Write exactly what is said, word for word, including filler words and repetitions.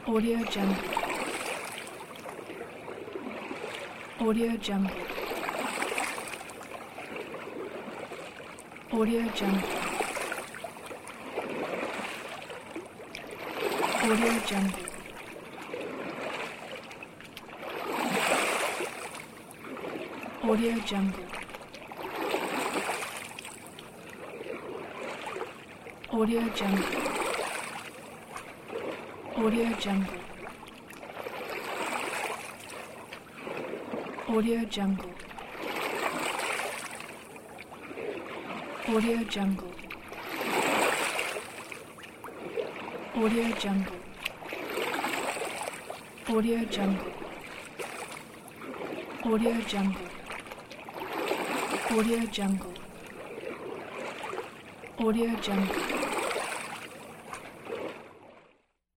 Audio Jungle. Audio Jungle. Audio Jungle. Audio Jungle. Audio Jungle. Audio Jungle. Audio Jungle. Audio Jungle. Audio Jungle. Audio Jungle. Audio Jungle. Audio Jungle. Audio Jungle. Audio Jungle.